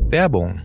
Werbung.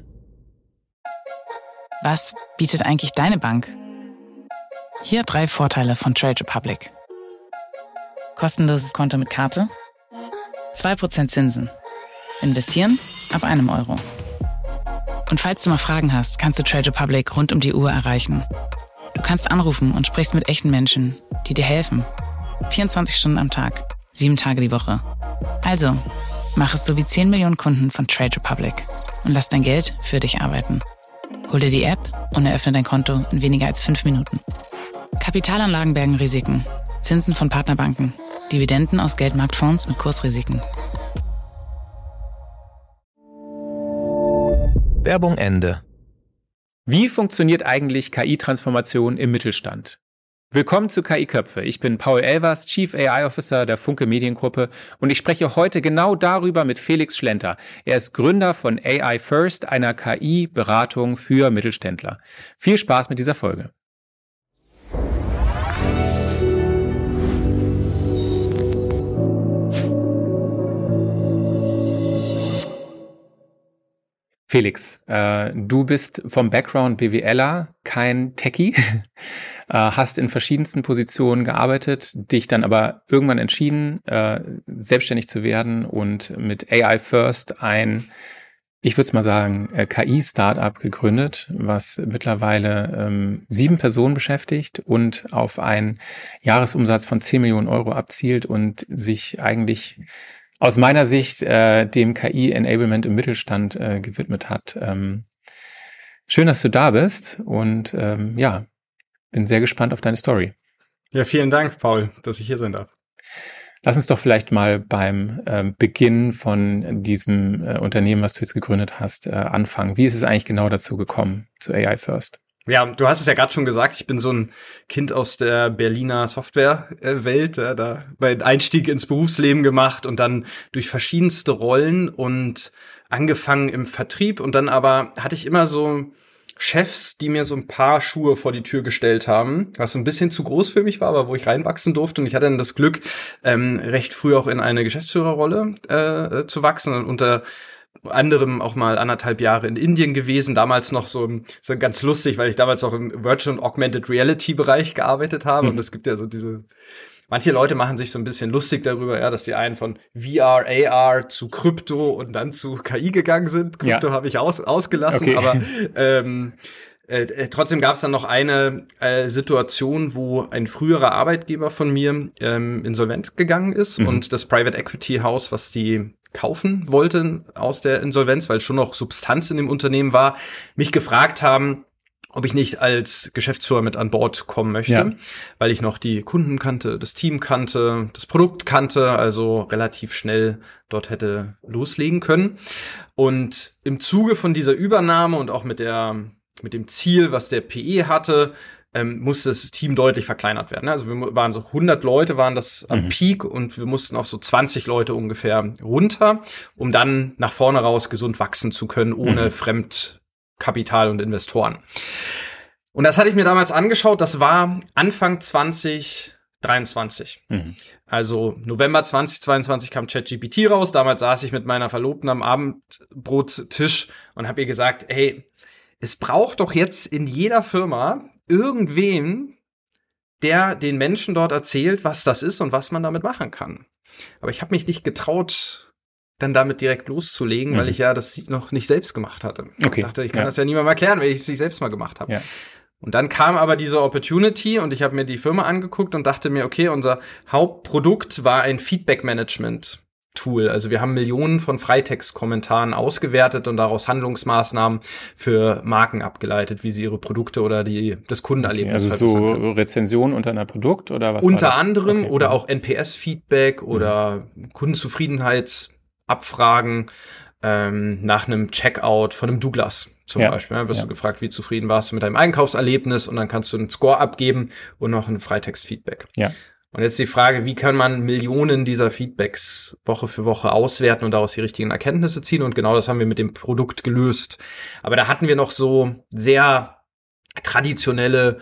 Was bietet eigentlich deine Bank? Hier 3 Vorteile von Trade Republic. Kostenloses Konto mit Karte, 2% Zinsen, investieren ab 1 Euro. Und falls du mal Fragen hast, kannst du Trade Republic rund um die Uhr erreichen. Du kannst anrufen und sprichst mit echten Menschen, die dir helfen. 24 Stunden am Tag, 7 Tage die Woche. Also, mach es so wie 10 Millionen Kunden von Trade Republic und lass dein Geld für dich arbeiten. Hol dir die App und eröffne dein Konto in weniger als 5 Minuten. Kapitalanlagen bergen Risiken, Zinsen von Partnerbanken, Dividenden aus Geldmarktfonds mit Kursrisiken. Werbung Ende. Wie funktioniert eigentlich KI-Transformation im Mittelstand? Willkommen zu KI-Köpfe. Ich bin Paul Elvers, Chief AI Officer der Funke Mediengruppe und ich spreche heute genau darüber mit Felix Schlenter. Er ist Gründer von AI First, einer KI-Beratung für Mittelständler. Viel Spaß mit dieser Folge. Felix, du bist vom Background BWLer, kein Techie, hast in verschiedensten Positionen gearbeitet, dich dann aber irgendwann entschieden, selbstständig zu werden und mit AI First ich würde es mal sagen, KI-Startup gegründet, was mittlerweile 7 Personen beschäftigt und auf einen Jahresumsatz von 10 Millionen Euro abzielt und sich eigentlich aus meiner Sicht dem KI-Enablement im Mittelstand gewidmet hat. Schön, dass du da bist und bin sehr gespannt auf deine Story. Ja, vielen Dank, Paul, dass ich hier sein darf. Lass uns doch vielleicht mal beim Beginn von diesem Unternehmen, was du jetzt gegründet hast, anfangen. Wie ist es eigentlich genau dazu gekommen, zu AI First? Ja, du hast es ja gerade schon gesagt, ich bin so ein Kind aus der Berliner Softwarewelt, da meinen Einstieg ins Berufsleben gemacht und dann durch verschiedenste Rollen und angefangen im Vertrieb und dann aber hatte ich immer so Chefs, die mir so ein paar Schuhe vor die Tür gestellt haben, was so ein bisschen zu groß für mich war, aber wo ich reinwachsen durfte und ich hatte dann das Glück, recht früh auch in eine Geschäftsführerrolle zu wachsen und unter anderem auch mal 1,5 Jahre in Indien gewesen, damals noch so ganz lustig, weil ich damals auch im Virtual und Augmented Reality Bereich gearbeitet habe und es gibt ja so manche Leute machen sich so ein bisschen lustig darüber, ja, dass die einen von VR, AR zu Krypto und dann zu KI gegangen sind. Krypto habe ich ausgelassen, okay. Aber trotzdem gab es dann noch eine Situation, wo ein früherer Arbeitgeber von mir insolvent gegangen ist und das Private Equity House, was die kaufen wollten aus der Insolvenz, weil schon noch Substanz in dem Unternehmen war, mich gefragt haben, ob ich nicht als Geschäftsführer mit an Bord kommen möchte, weil ich noch die Kunden kannte, das Team kannte, das Produkt kannte, also relativ schnell dort hätte loslegen können. Und im Zuge von dieser Übernahme und auch mit dem Ziel, was der PE hatte, musste das Team deutlich verkleinert werden. Also wir waren so 100 Leute, waren das am Peak und wir mussten auf so 20 Leute ungefähr runter, um dann nach vorne raus gesund wachsen zu können, ohne Fremdkapital und Investoren. Und das hatte ich mir damals angeschaut, das war Anfang 2023. Also November 2022 kam ChatGPT raus, damals saß ich mit meiner Verlobten am Abendbrottisch und habe ihr gesagt, hey, es braucht doch jetzt in jeder Firma irgendwen, der den Menschen dort erzählt, was das ist und was man damit machen kann. Aber ich habe mich nicht getraut, dann damit direkt loszulegen, weil ich ja das noch nicht selbst gemacht hatte. Okay. Ich dachte, ich kann das ja niemandem erklären, wenn ich es nicht selbst mal gemacht habe. Ja. Und dann kam aber diese Opportunity und ich habe mir die Firma angeguckt und dachte mir, okay, unser Hauptprodukt war ein Feedback-Management-Tool. Also wir haben Millionen von Freitext-Kommentaren ausgewertet und daraus Handlungsmaßnahmen für Marken abgeleitet, wie sie ihre Produkte oder das Kundenerlebnis verbessern können. Also so Rezensionen unter einem Produkt oder was? Unter anderem oder auch NPS-Feedback oder Kundenzufriedenheitsabfragen nach einem Checkout von einem Douglas zum Beispiel. Wirst du gefragt, wie zufrieden warst du mit deinem Einkaufserlebnis und dann kannst du einen Score abgeben und noch ein Freitext-Feedback. Ja. Und jetzt die Frage, wie kann man Millionen dieser Feedbacks Woche für Woche auswerten und daraus die richtigen Erkenntnisse ziehen? Und genau das haben wir mit dem Produkt gelöst. Aber da hatten wir noch so sehr traditionelle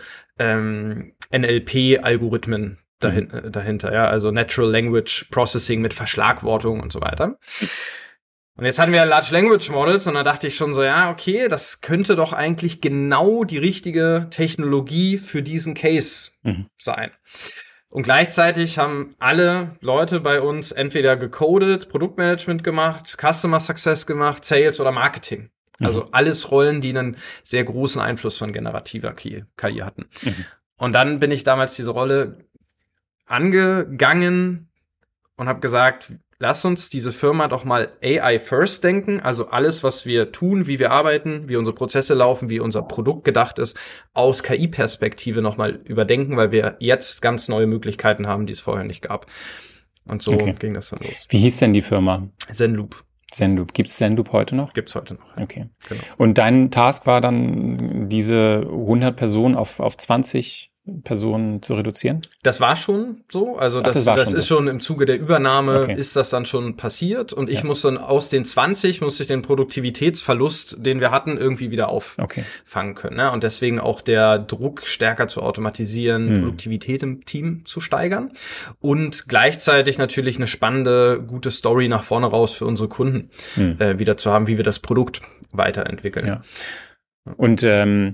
NLP-Algorithmen dahinter, ja, also Natural Language Processing mit Verschlagwortung und so weiter. Und jetzt hatten wir Large Language Models und da dachte ich schon so, ja, okay, das könnte doch eigentlich genau die richtige Technologie für diesen Case sein. Und gleichzeitig haben alle Leute bei uns entweder gecodet, Produktmanagement gemacht, Customer Success gemacht, Sales oder Marketing. Also alles Rollen, die einen sehr großen Einfluss von generativer KI hatten. Und dann bin ich damals diese Rolle angegangen und habe gesagt, lass uns diese Firma doch mal AI first denken, also alles, was wir tun, wie wir arbeiten, wie unsere Prozesse laufen, wie unser Produkt gedacht ist, aus KI-Perspektive nochmal überdenken, weil wir jetzt ganz neue Möglichkeiten haben, die es vorher nicht gab. Und so ging das dann los. Wie hieß denn die Firma? Zenloop. Gibt es Zenloop heute noch? Gibt's heute noch. Ja. Okay. Genau. Und dein Task war dann, diese 100 Personen auf 20 Personen zu reduzieren? Das war schon so. Also das ist schon im Zuge der Übernahme ist das dann schon passiert. Und ich muss dann aus den 20 musste ich den Produktivitätsverlust, den wir hatten, irgendwie wieder auffangen können. Ne? Und deswegen auch der Druck, stärker zu automatisieren, Produktivität im Team zu steigern. Und gleichzeitig natürlich eine spannende, gute Story nach vorne raus für unsere Kunden wieder zu haben, wie wir das Produkt weiterentwickeln. Ja. Und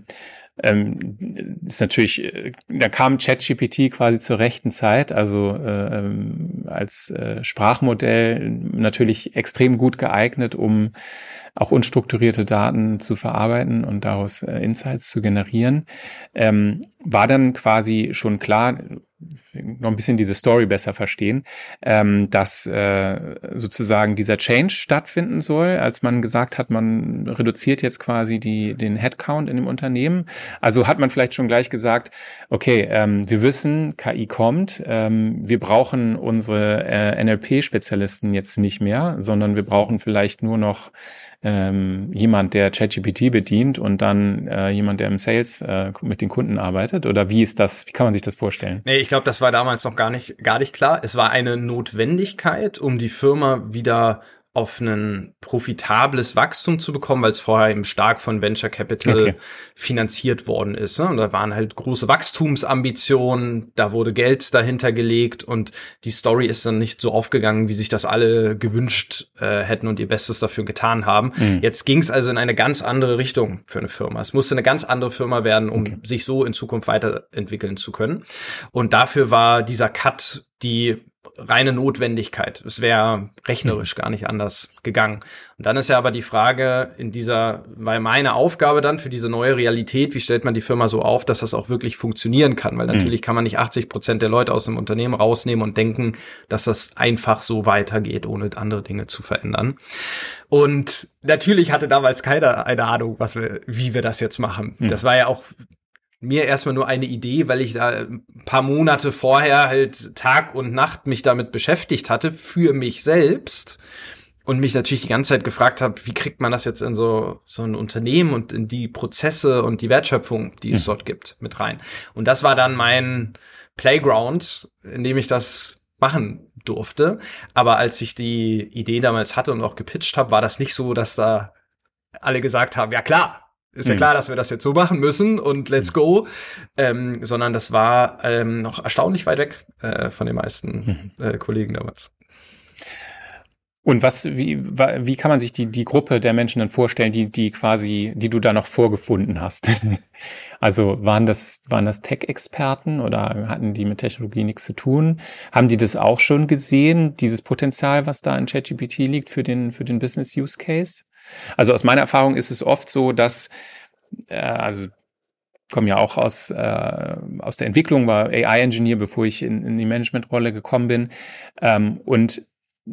ist natürlich, da kam ChatGPT quasi zur rechten Zeit, also als Sprachmodell natürlich extrem gut geeignet, um auch unstrukturierte Daten zu verarbeiten und daraus Insights zu generieren. War dann quasi schon klar, noch ein bisschen diese Story besser verstehen, dass sozusagen dieser Change stattfinden soll, als man gesagt hat, man reduziert jetzt quasi den Headcount in dem Unternehmen. Also hat man vielleicht schon gleich gesagt, okay, wir wissen, KI kommt, wir brauchen unsere NLP-Spezialisten jetzt nicht mehr, sondern wir brauchen vielleicht nur noch jemand, der ChatGPT bedient und dann jemand, der im Sales mit den Kunden arbeitet? Oder wie kann man sich das vorstellen? Nee, ich glaube, das war damals noch gar nicht klar. Es war eine Notwendigkeit, um die Firma wieder auf ein profitables Wachstum zu bekommen, weil es vorher eben stark von Venture Capital finanziert worden ist. Ne? Und da waren halt große Wachstumsambitionen, da wurde Geld dahinter gelegt und die Story ist dann nicht so aufgegangen, wie sich das alle gewünscht hätten und ihr Bestes dafür getan haben. Jetzt ging es also in eine ganz andere Richtung für eine Firma. Es musste eine ganz andere Firma werden, um sich so in Zukunft weiterentwickeln zu können. Und dafür war dieser Cut die reine Notwendigkeit. Es wäre rechnerisch gar nicht anders gegangen. Und dann ist ja aber die Frage weil meine Aufgabe dann für diese neue Realität, wie stellt man die Firma so auf, dass das auch wirklich funktionieren kann? Weil natürlich kann man nicht 80% der Leute aus dem Unternehmen rausnehmen und denken, dass das einfach so weitergeht, ohne andere Dinge zu verändern. Und natürlich hatte damals keiner eine Ahnung, wie wir das jetzt machen. Das war ja auch mir erstmal nur eine Idee, weil ich da ein paar Monate vorher halt Tag und Nacht mich damit beschäftigt hatte, für mich selbst. Und mich natürlich die ganze Zeit gefragt habe, wie kriegt man das jetzt in so ein Unternehmen und in die Prozesse und die Wertschöpfung, die es dort gibt, mit rein. Und das war dann mein Playground, in dem ich das machen durfte. Aber als ich die Idee damals hatte und auch gepitcht habe, war das nicht so, dass da alle gesagt haben, ja klar, ist ja klar, dass wir das jetzt so machen müssen und let's go, sondern das war noch erstaunlich weit weg von den meisten Kollegen damals. Und wie kann man sich die Gruppe der Menschen dann vorstellen, die du da noch vorgefunden hast? Also waren das Tech-Experten oder hatten die mit Technologie nichts zu tun? Haben die das auch schon gesehen, dieses Potenzial, was da in ChatGPT liegt für den Business Use Case? Also aus meiner Erfahrung ist es oft so, dass, also komme ja auch aus der Entwicklung, war AI-Engineer, bevor ich in die Managementrolle gekommen bin, und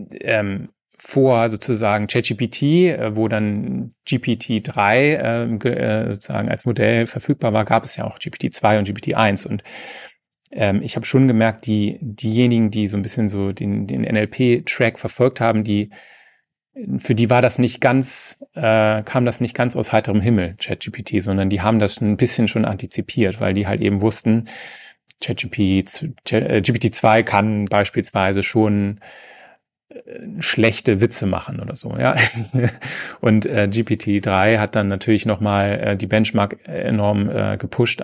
vor sozusagen ChatGPT, wo dann GPT-3 sozusagen als Modell verfügbar war, gab es ja auch GPT-2 und GPT-1 und ich habe schon gemerkt, diejenigen, die so ein bisschen so den NLP-Track verfolgt haben, für die war das nicht ganz, kam das nicht ganz aus heiterem Himmel, ChatGPT, sondern die haben das ein bisschen schon antizipiert, weil die halt eben wussten, GPT-2 kann beispielsweise schon schlechte Witze machen oder so, ja. Und GPT-3 hat dann natürlich nochmal die Benchmark enorm gepusht.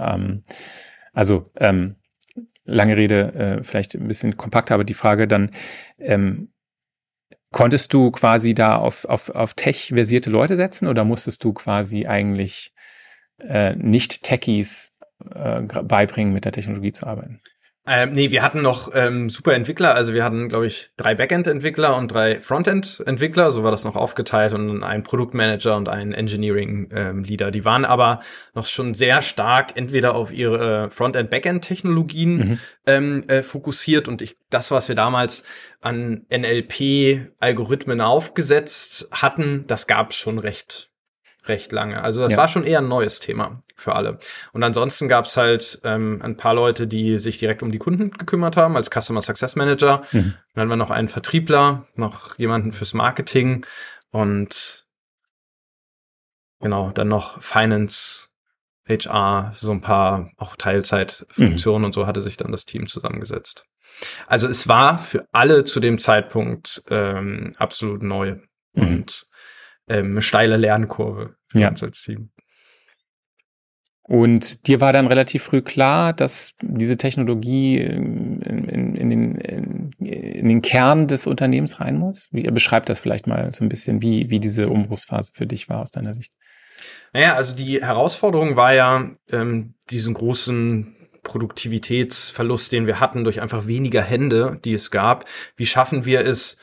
Lange Rede, vielleicht ein bisschen kompakter, aber die Frage dann, Konntest du quasi da auf Tech-versierte Leute setzen oder musstest du quasi eigentlich Nicht-Techies beibringen, mit der Technologie zu arbeiten? Nee, wir hatten noch super Entwickler, also wir hatten, glaube ich, 3 Backend-Entwickler und 3 Frontend-Entwickler, so war das noch aufgeteilt, und einen Produktmanager und einen Engineering-Leader. Die waren aber noch schon sehr stark entweder auf ihre Frontend-Backend-Technologien fokussiert, und das, was wir damals an NLP-Algorithmen aufgesetzt hatten, das gab es schon recht lange. Also das war schon eher ein neues Thema für alle. Und ansonsten gab es halt ein paar Leute, die sich direkt um die Kunden gekümmert haben, als Customer Success Manager. Und dann haben wir noch einen Vertriebler, noch jemanden fürs Marketing und genau, dann noch Finance, HR, so ein paar auch Teilzeitfunktionen und so hatte sich dann das Team zusammengesetzt. Also es war für alle zu dem Zeitpunkt absolut neu und steile Lernkurve für uns als Team. Und dir war dann relativ früh klar, dass diese Technologie in den Kern des Unternehmens rein muss? Beschreib das vielleicht mal so ein bisschen, wie diese Umbruchsphase für dich war aus deiner Sicht. Naja, also die Herausforderung war ja, diesen großen Produktivitätsverlust, den wir hatten durch einfach weniger Hände, die es gab. Wie schaffen wir es,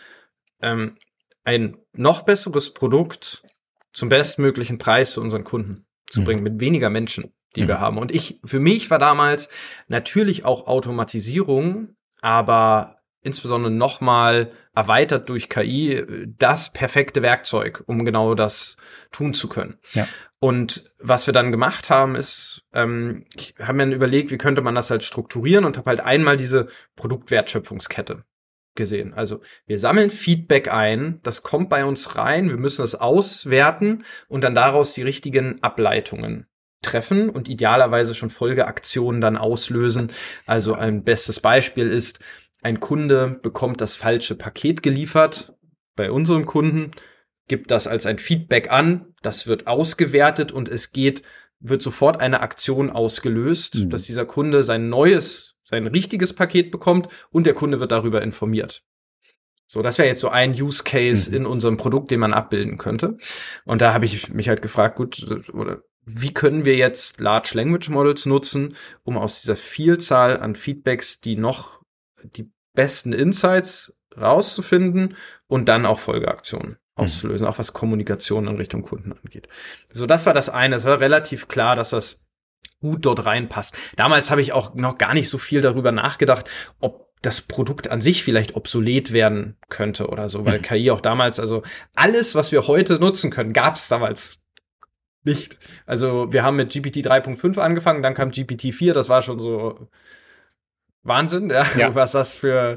ein noch besseres Produkt zum bestmöglichen Preis zu unseren Kunden zu bringen, mit weniger Menschen, die wir haben. Und für mich war damals natürlich auch Automatisierung, aber insbesondere nochmal erweitert durch KI das perfekte Werkzeug, um genau das tun zu können. Ja. Und was wir dann gemacht haben, ist, haben mir überlegt, wie könnte man das halt strukturieren, und habe halt einmal diese Produktwertschöpfungskette gesehen. Also wir sammeln Feedback ein, das kommt bei uns rein, wir müssen das auswerten und dann daraus die richtigen Ableitungen treffen und idealerweise schon Folgeaktionen dann auslösen. Also ein bestes Beispiel ist, ein Kunde bekommt das falsche Paket geliefert bei unserem Kunden, gibt das als ein Feedback an, das wird ausgewertet und wird sofort eine Aktion ausgelöst, dass dieser Kunde sein richtiges Paket bekommt und der Kunde wird darüber informiert. So, das wäre jetzt so ein Use Case in unserem Produkt, den man abbilden könnte. Und da habe ich mich halt gefragt, wie können wir jetzt Large Language Models nutzen, um aus dieser Vielzahl an Feedbacks die besten Insights rauszufinden und dann auch Folgeaktionen auszulösen, auch was Kommunikation in Richtung Kunden angeht. So, das war das eine. Es war relativ klar, dass das gut dort reinpasst. Damals habe ich auch noch gar nicht so viel darüber nachgedacht, ob das Produkt an sich vielleicht obsolet werden könnte oder so, weil KI auch damals, also alles, was wir heute nutzen können, gab es damals nicht. Also wir haben mit GPT 3.5 angefangen, dann kam GPT 4, das war schon so Wahnsinn, ja. Was das für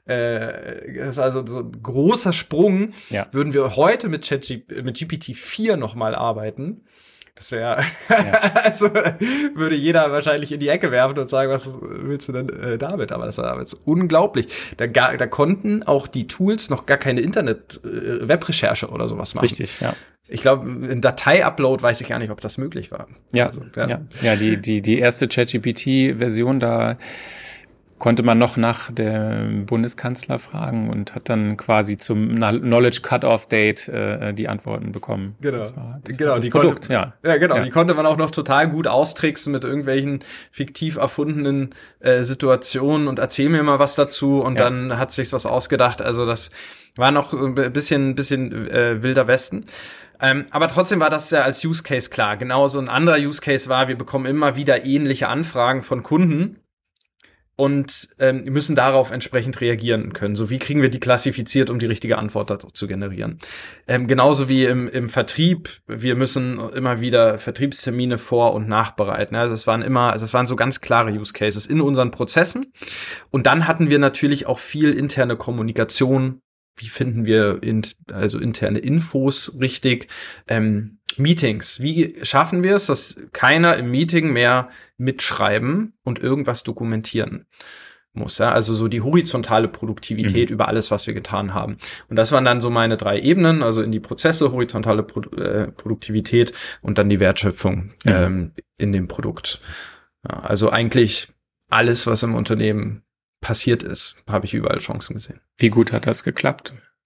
das war so ein großer Sprung. Ja. Würden wir heute mit GPT 4 nochmal arbeiten, das wäre, also würde jeder wahrscheinlich in die Ecke werfen und sagen, was willst du denn damit? Aber das war damals unglaublich. Da konnten auch die Tools noch gar keine Internet-Webrecherche oder sowas machen. Richtig, ja. Ich glaube, ein Datei-Upload weiß ich gar nicht, ob das möglich war. Ja, also, die erste ChatGPT-Version, da konnte man noch nach dem Bundeskanzler fragen und hat dann quasi zum Knowledge Cut-Off Date die Antworten bekommen. Genau. Das war das Produkt, die konnte man auch noch total gut austricksen mit irgendwelchen fiktiv erfundenen Situationen und erzähl mir mal was dazu und dann hat sich's was ausgedacht. Also das war noch ein bisschen wilder Westen. Aber trotzdem war das ja als Use Case klar. Genauso ein anderer Use Case war, wir bekommen immer wieder ähnliche Anfragen von Kunden und müssen darauf entsprechend reagieren können. So, wie kriegen wir die klassifiziert, um die richtige Antwort dazu zu generieren? Genauso wie im Vertrieb. Wir müssen immer wieder Vertriebstermine vor- und nachbereiten. Also es waren so ganz klare Use Cases in unseren Prozessen. Und dann hatten wir natürlich auch viel interne Kommunikation. Wie finden wir interne Infos richtig? Meetings. Wie schaffen wir es, dass keiner im Meeting mehr mitschreiben und irgendwas dokumentieren muss? Ja? Also so die horizontale Produktivität über alles, was wir getan haben. Und das waren dann so meine 3 Ebenen, also in die Prozesse, horizontale Produktivität und dann die Wertschöpfung in dem Produkt. Ja, also eigentlich alles, was im Unternehmen passiert ist, habe ich überall Chancen gesehen. Wie gut hat das geklappt?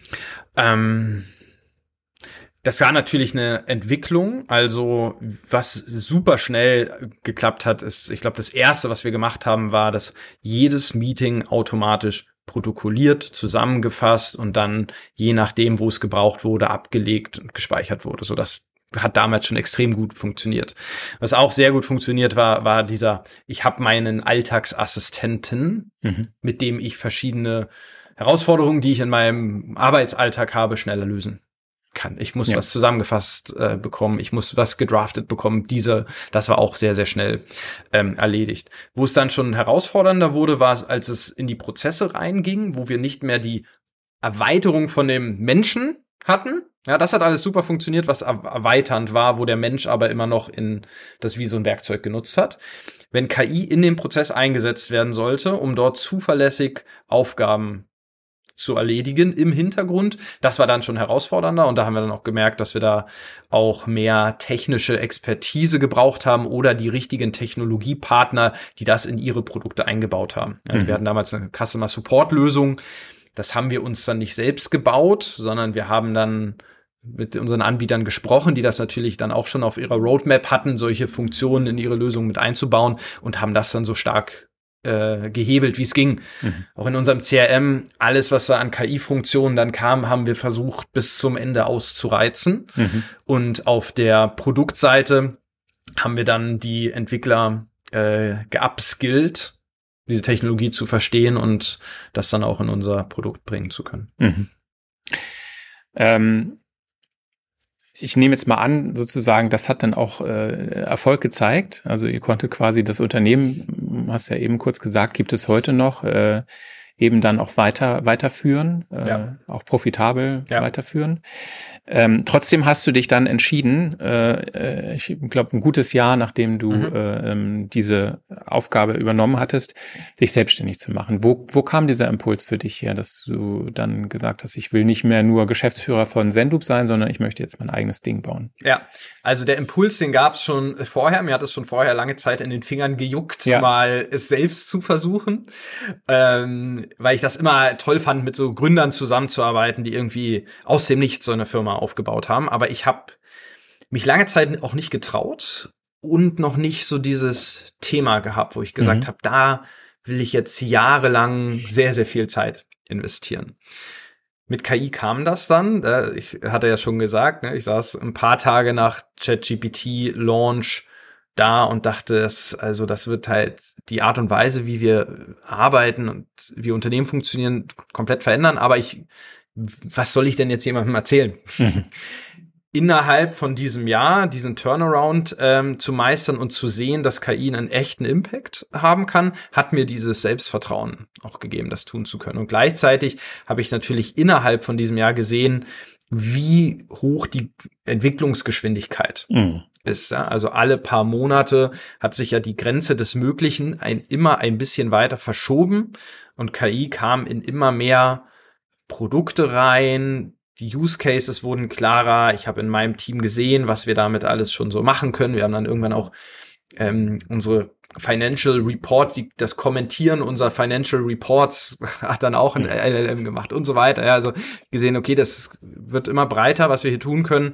Das war natürlich eine Entwicklung. Also was super schnell geklappt hat, ist, ich glaube, das Erste, was wir gemacht haben, war, dass jedes Meeting automatisch protokolliert, zusammengefasst und dann je nachdem, wo es gebraucht wurde, abgelegt und gespeichert wurde. So, das hat damals schon extrem gut funktioniert. Was auch sehr gut funktioniert war dieser, ich habe meinen Alltagsassistenten, mit dem ich verschiedene Herausforderungen, die ich in meinem Arbeitsalltag habe, schneller lösen kann. Ich muss was zusammengefasst bekommen, ich muss was gedraftet bekommen. Das war auch sehr, sehr schnell erledigt. Wo es dann schon herausfordernder wurde, war es, als es in die Prozesse reinging, wo wir nicht mehr die Erweiterung von dem Menschen hatten. Ja, das hat alles super funktioniert, was erweiternd war, wo der Mensch aber immer noch das wie so ein Werkzeug genutzt hat. Wenn KI in den Prozess eingesetzt werden sollte, um dort zuverlässig Aufgaben zu erledigen im Hintergrund. Das war dann schon herausfordernder und da haben wir dann auch gemerkt, dass wir da auch mehr technische Expertise gebraucht haben oder die richtigen Technologiepartner, die das in ihre Produkte eingebaut haben. Also wir hatten damals eine Customer Support Lösung. Das haben wir uns dann nicht selbst gebaut, sondern wir haben dann mit unseren Anbietern gesprochen, die das natürlich dann auch schon auf ihrer Roadmap hatten, solche Funktionen in ihre Lösung mit einzubauen und haben das dann so stark gehebelt, wie es ging. Auch in unserem CRM, alles, was da an KI-Funktionen dann kam, haben wir versucht, bis zum Ende auszureizen. Und auf der Produktseite haben wir dann die Entwickler geupskillt, diese Technologie zu verstehen und das dann auch in unser Produkt bringen zu können. Ich nehme jetzt mal an, sozusagen, das hat dann auch Erfolg gezeigt. Also ihr konntet quasi das Unternehmen, hast ja eben kurz gesagt, gibt es heute noch, eben dann auch weiterführen, auch profitabel weiterführen. Trotzdem hast du dich dann entschieden, ich glaube ein gutes Jahr, nachdem du diese Aufgabe übernommen hattest, dich selbstständig zu machen. Wo kam dieser Impuls für dich her, dass du dann gesagt hast, ich will nicht mehr nur Geschäftsführer von Zenloop sein, sondern ich möchte jetzt mein eigenes Ding bauen? Ja, also der Impuls, den gab es schon vorher. Mir hat es schon vorher lange Zeit in den Fingern gejuckt, mal es selbst zu versuchen, weil ich das immer toll fand, mit so Gründern zusammenzuarbeiten, die irgendwie aus dem Nichts so eine Firma aufgebaut haben. Aber ich habe mich lange Zeit auch nicht getraut und noch nicht so dieses Thema gehabt, wo ich gesagt habe, da will ich jetzt jahrelang sehr, sehr viel Zeit investieren. Mit KI kam das dann. Ich hatte ja schon gesagt, ich saß ein paar Tage nach ChatGPT-Launch da und dachte, das wird halt die Art und Weise, wie wir arbeiten und wie Unternehmen funktionieren, komplett verändern. Aber was soll ich denn jetzt jemandem erzählen? Innerhalb von diesem Jahr diesen Turnaround zu meistern und zu sehen, dass KI einen echten Impact haben kann, hat mir dieses Selbstvertrauen auch gegeben, das tun zu können. Und gleichzeitig habe ich natürlich innerhalb von diesem Jahr gesehen, wie hoch die Entwicklungsgeschwindigkeit ist. Ja? Also alle paar Monate hat sich ja die Grenze des Möglichen immer ein bisschen weiter verschoben und KI kam in immer mehr Produkte rein. Die Use Cases wurden klarer. Ich habe in meinem Team gesehen, was wir damit alles schon so machen können. Wir haben dann irgendwann auch unsere Financial Reports, das Kommentieren unserer Financial Reports hat dann auch ein LLM gemacht und so weiter. Ja, also gesehen, okay, das wird immer breiter, was wir hier tun können.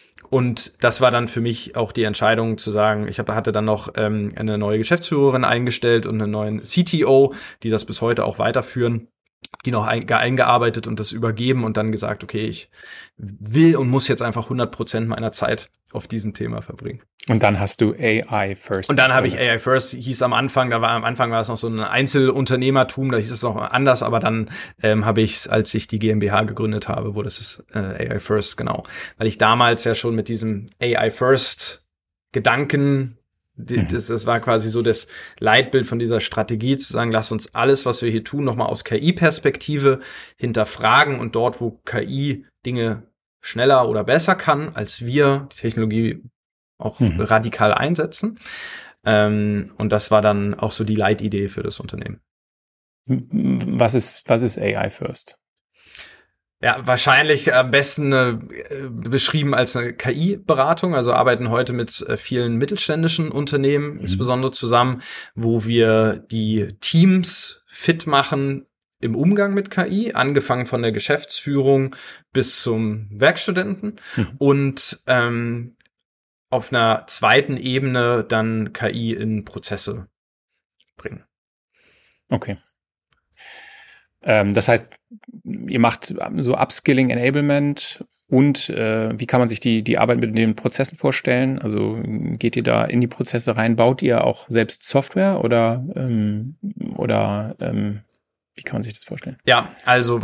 Und das war dann für mich auch die Entscheidung zu sagen, hatte dann noch eine neue Geschäftsführerin eingestellt und einen neuen CTO, die das bis heute auch weiterführen, die noch eingearbeitet und das übergeben und dann gesagt, okay, ich will und muss jetzt einfach 100% meiner Zeit auf diesem Thema verbringen. Und dann hast du AI First. Und dann habe ich AI First, am Anfang war es noch so ein Einzelunternehmertum, da hieß es noch anders, aber dann habe ich es, als ich die GmbH gegründet habe, wurde es AI First, genau. Weil ich damals ja schon mit diesem AI First Gedanken, das war quasi so das Leitbild von dieser Strategie, zu sagen, lass uns alles, was wir hier tun, nochmal aus KI-Perspektive hinterfragen und dort, wo KI Dinge schneller oder besser kann, als wir die Technologie auch radikal einsetzen. Und das war dann auch so die Leitidee für das Unternehmen. Was ist AI First? Ja, wahrscheinlich am besten beschrieben als eine KI-Beratung. Also arbeiten heute mit vielen mittelständischen Unternehmen insbesondere zusammen, wo wir die Teams fit machen, im Umgang mit KI, angefangen von der Geschäftsführung bis zum Werkstudenten und auf einer zweiten Ebene dann KI in Prozesse bringen. Okay. Das heißt, ihr macht so Upskilling, Enablement und wie kann man sich die Arbeit mit den Prozessen vorstellen? Also geht ihr da in die Prozesse rein? Baut ihr auch selbst Software oder wie kann man sich das vorstellen? Ja, also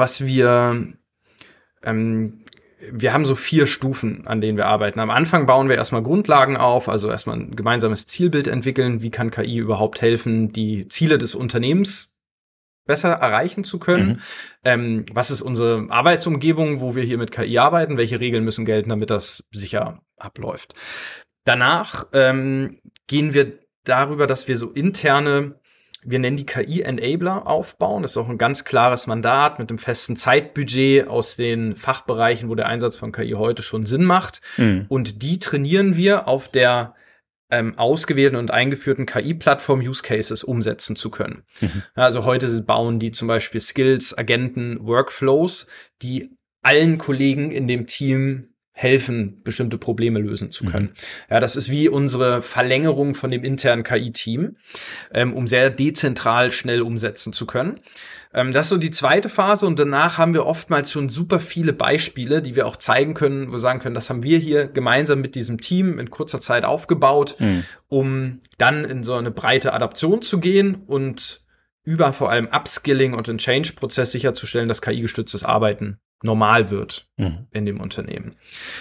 wir haben so 4 Stufen, an denen wir arbeiten. Am Anfang bauen wir erstmal Grundlagen auf, also erstmal ein gemeinsames Zielbild entwickeln. Wie kann KI überhaupt helfen, die Ziele des Unternehmens besser erreichen zu können? Was ist unsere Arbeitsumgebung, wo wir hier mit KI arbeiten? Welche Regeln müssen gelten, damit das sicher abläuft? Danach gehen wir darüber, dass wir so interne, wir nennen die KI-Enabler aufbauen. Das ist auch ein ganz klares Mandat mit einem festen Zeitbudget aus den Fachbereichen, wo der Einsatz von KI heute schon Sinn macht. Und die trainieren wir auf der ausgewählten und eingeführten KI-Plattform Use Cases umsetzen zu können. Also heute bauen die zum Beispiel Skills, Agenten, Workflows, die allen Kollegen in dem Team helfen, bestimmte Probleme lösen zu können. Ja, das ist wie unsere Verlängerung von dem internen KI-Team, um sehr dezentral schnell umsetzen zu können. Das ist so die zweite Phase und danach haben wir oftmals schon super viele Beispiele, die wir auch zeigen können, wo wir sagen können, das haben wir hier gemeinsam mit diesem Team in kurzer Zeit aufgebaut, um dann in so eine breite Adaption zu gehen und über vor allem Upskilling und den Change-Prozess sicherzustellen, dass KI-gestütztes Arbeiten normal wird in dem Unternehmen.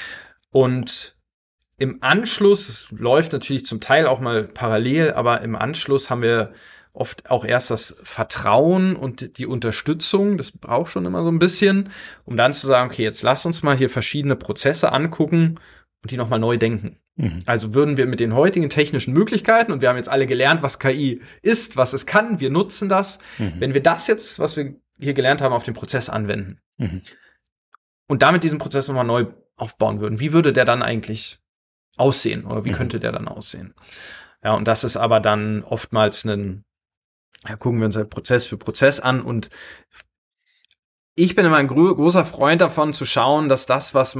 Und im Anschluss, es läuft natürlich zum Teil auch mal parallel, aber im Anschluss haben wir oft auch erst das Vertrauen und die Unterstützung, das braucht schon immer so ein bisschen, um dann zu sagen, okay, jetzt lass uns mal hier verschiedene Prozesse angucken und die nochmal neu denken. Also würden wir mit den heutigen technischen Möglichkeiten, und wir haben jetzt alle gelernt, was KI ist, was es kann, wir nutzen das, wenn wir das jetzt, was wir hier gelernt haben, auf den Prozess anwenden und damit diesen Prozess nochmal neu aufbauen würden, wie würde der dann eigentlich aussehen oder wie könnte der dann aussehen? Ja, und das ist aber dann oftmals gucken wir uns halt Prozess für Prozess an und ich bin immer ein großer Freund davon zu schauen, dass das, was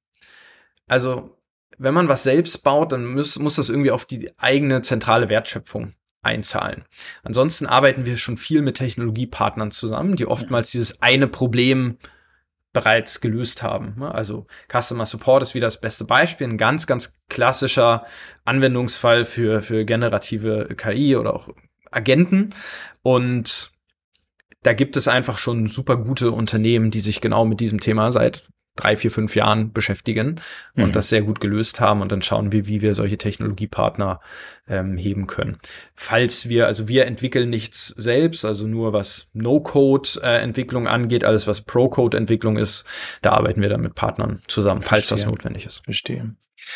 wenn man was selbst baut, dann muss das irgendwie auf die eigene zentrale Wertschöpfung einzahlen. Ansonsten arbeiten wir schon viel mit Technologiepartnern zusammen, die oftmals dieses eine Problem bereits gelöst haben. Also Customer Support ist wieder das beste Beispiel, ein ganz, ganz klassischer Anwendungsfall für generative KI oder auch Agenten. Und da gibt es einfach schon super gute Unternehmen, die sich genau mit diesem Thema seit 3, 4, 5 Jahren beschäftigen und das sehr gut gelöst haben. Und dann schauen wir, wie wir solche Technologiepartner heben können. Wir entwickeln nichts selbst, also nur was No-Code-Entwicklung angeht, alles was Pro-Code-Entwicklung ist, da arbeiten wir dann mit Partnern zusammen, falls das notwendig ist. Verstehe.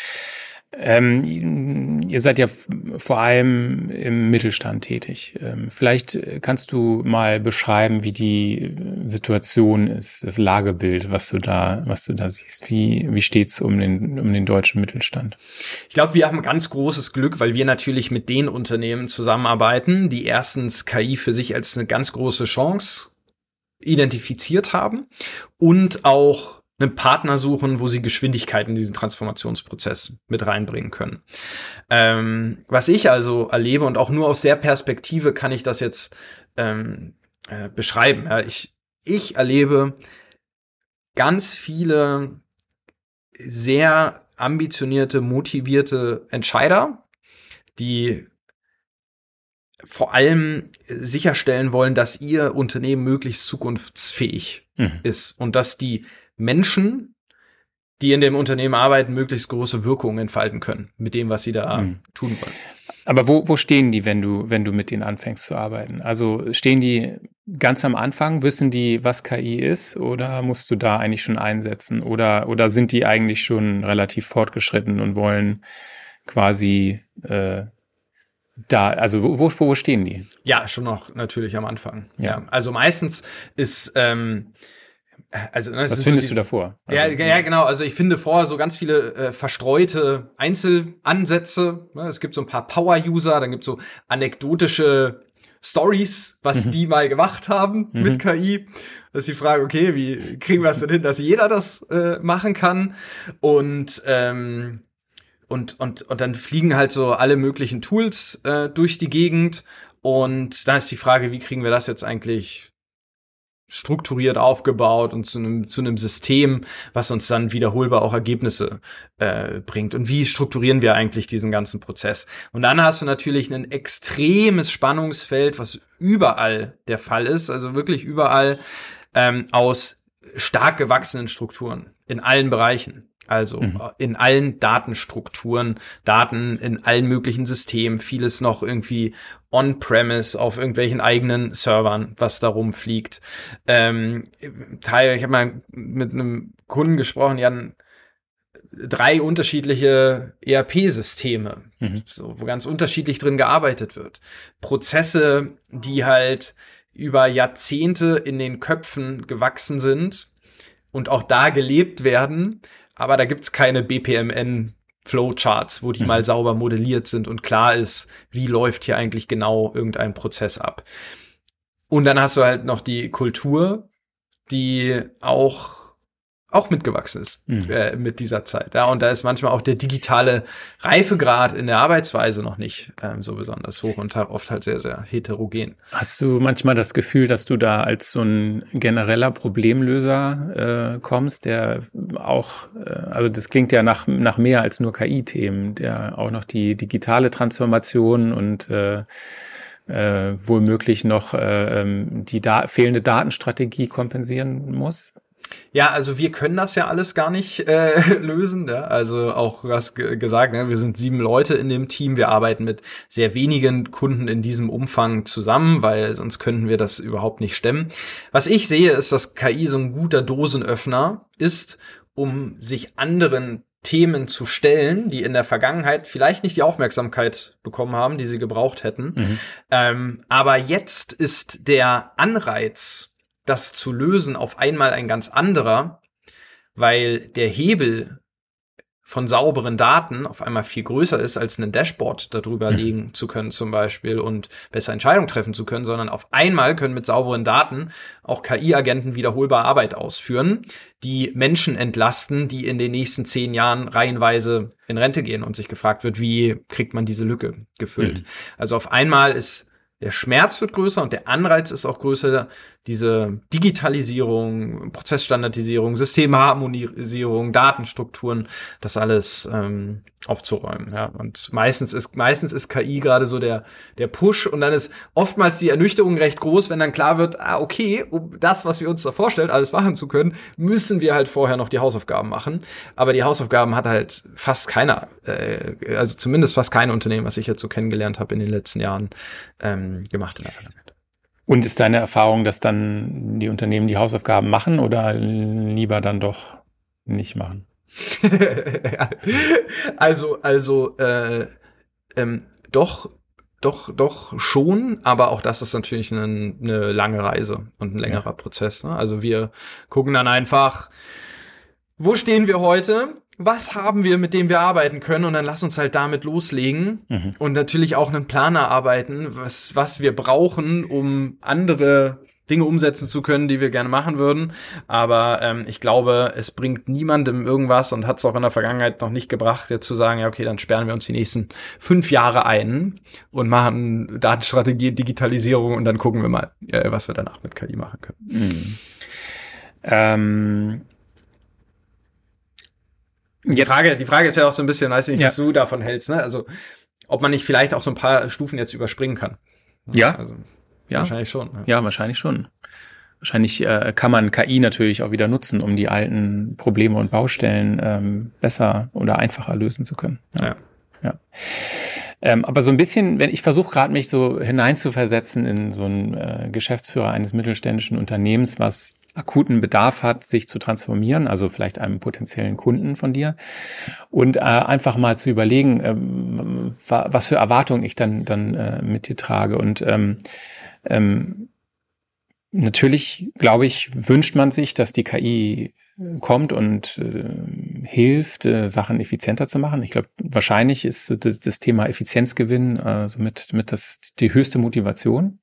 Ihr seid ja vor allem im Mittelstand tätig. Vielleicht kannst du mal beschreiben, wie die Situation ist, das Lagebild, was du da siehst. Wie steht's um den deutschen Mittelstand? Ich glaube, wir haben ganz großes Glück, weil wir natürlich mit den Unternehmen zusammenarbeiten, die erstens KI für sich als eine ganz große Chance identifiziert haben und auch einen Partner suchen, wo sie Geschwindigkeit in diesen Transformationsprozess mit reinbringen können. Was ich also erlebe und auch nur aus der Perspektive kann ich das jetzt beschreiben. Ja, ich erlebe ganz viele sehr ambitionierte, motivierte Entscheider, die vor allem sicherstellen wollen, dass ihr Unternehmen möglichst zukunftsfähig ist und dass die Menschen, die in dem Unternehmen arbeiten, möglichst große Wirkungen entfalten können mit dem, was sie da tun wollen. Aber wo stehen die, wenn du mit denen anfängst zu arbeiten? Also stehen die ganz am Anfang, wissen die, was KI ist, oder musst du da eigentlich schon einsetzen? Oder sind die eigentlich schon relativ fortgeschritten und wollen quasi also wo stehen die? Ja, schon noch natürlich am Anfang. Ja. Also meistens ist was findest du davor? Ja, genau. Also ich finde vorher so ganz viele verstreute Einzelansätze. Es gibt so ein paar Power-User, dann gibt es so anekdotische Stories, was die mal gemacht haben mit KI. Das ist die Frage, okay, wie kriegen wir es denn hin, dass jeder das machen kann? Und dann fliegen halt so alle möglichen Tools durch die Gegend. Und dann ist die Frage, wie kriegen wir das jetzt eigentlich strukturiert aufgebaut und zu einem System, was uns dann wiederholbar auch Ergebnisse bringt. Und wie strukturieren wir eigentlich diesen ganzen Prozess? Und dann hast du natürlich ein extremes Spannungsfeld, was überall der Fall ist, also wirklich überall aus stark gewachsenen Strukturen in allen Bereichen. Also in allen Datenstrukturen, Daten in allen möglichen Systemen, vieles noch irgendwie on-premise auf irgendwelchen eigenen Servern, was da rumfliegt. Ich habe mal mit einem Kunden gesprochen, die hatten 3 unterschiedliche ERP-Systeme, so, wo ganz unterschiedlich drin gearbeitet wird. Prozesse, die halt über Jahrzehnte in den Köpfen gewachsen sind und auch da gelebt werden, aber da gibt's keine BPMN-Flowcharts, wo die mal sauber modelliert sind und klar ist, wie läuft hier eigentlich genau irgendein Prozess ab. Und dann hast du halt noch die Kultur, die auch mitgewachsen ist mit dieser Zeit. Ja, und da ist manchmal auch der digitale Reifegrad in der Arbeitsweise noch nicht so besonders hoch und oft halt sehr, sehr heterogen. Hast du manchmal das Gefühl, dass du da als so ein genereller Problemlöser kommst, der auch, also das klingt ja nach mehr als nur KI-Themen, der auch noch die digitale Transformation und womöglich noch die fehlende Datenstrategie kompensieren muss? Ja, also wir können das ja alles gar nicht lösen. Ja? Also auch, du hast gesagt, ne? Wir sind 7 Leute in dem Team. Wir arbeiten mit sehr wenigen Kunden in diesem Umfang zusammen, weil sonst könnten wir das überhaupt nicht stemmen. Was ich sehe, ist, dass KI so ein guter Dosenöffner ist, um sich anderen Themen zu stellen, die in der Vergangenheit vielleicht nicht die Aufmerksamkeit bekommen haben, die sie gebraucht hätten. Aber jetzt ist der Anreiz, das zu lösen, auf einmal ein ganz anderer, weil der Hebel von sauberen Daten auf einmal viel größer ist, als ein Dashboard darüber legen zu können zum Beispiel und besser Entscheidungen treffen zu können, sondern auf einmal können mit sauberen Daten auch KI-Agenten wiederholbar Arbeit ausführen, die Menschen entlasten, die in den nächsten 10 Jahren reihenweise in Rente gehen und sich gefragt wird, wie kriegt man diese Lücke gefüllt. Also auf einmal ist der Schmerz wird größer und der Anreiz ist auch größer, diese Digitalisierung, Prozessstandardisierung, Systemharmonisierung, Datenstrukturen, das alles aufzuräumen. Ja. Und meistens ist KI gerade so der Push und dann ist oftmals die Ernüchterung recht groß, wenn dann klar wird, okay, um das, was wir uns da vorstellen, alles machen zu können, müssen wir halt vorher noch die Hausaufgaben machen. Aber die Hausaufgaben hat halt fast keiner, also zumindest fast kein Unternehmen, was ich jetzt so kennengelernt habe in den letzten Jahren, gemacht in der Vergangenheit. Und ist deine Erfahrung, dass dann die Unternehmen die Hausaufgaben machen oder lieber dann doch nicht machen? Doch schon, aber auch das ist natürlich eine lange Reise und ein längerer Prozess. Ne? Also wir gucken dann einfach, wo stehen wir heute? Was haben wir, mit dem wir arbeiten können? Und dann lass uns halt damit loslegen und natürlich auch einen Plan erarbeiten, was wir brauchen, um andere Dinge umsetzen zu können, die wir gerne machen würden. Aber ich glaube, es bringt niemandem irgendwas und hat es auch in der Vergangenheit noch nicht gebracht, jetzt zu sagen, ja, okay, dann sperren wir uns die nächsten 5 Jahre ein und machen Datenstrategie, Digitalisierung und dann gucken wir mal, was wir danach mit KI machen können. Die Frage ist ja auch so ein bisschen, weiß nicht, was du davon hältst, ne? Also, ob man nicht vielleicht auch so ein paar Stufen jetzt überspringen kann. Ja. Also, ja. Wahrscheinlich schon. Ne? Ja, wahrscheinlich schon. Wahrscheinlich kann man KI natürlich auch wieder nutzen, um die alten Probleme und Baustellen besser oder einfacher lösen zu können. Ja. Aber so ein bisschen, wenn ich versuche gerade mich so hineinzuversetzen in so einen Geschäftsführer eines mittelständischen Unternehmens, was akuten Bedarf hat, sich zu transformieren, also vielleicht einem potenziellen Kunden von dir und einfach mal zu überlegen, was für Erwartungen ich dann mit dir trage und Natürlich, glaube ich, wünscht man sich, dass die KI kommt und hilft, Sachen effizienter zu machen. Ich glaube, wahrscheinlich ist das Thema Effizienzgewinn somit die höchste Motivation.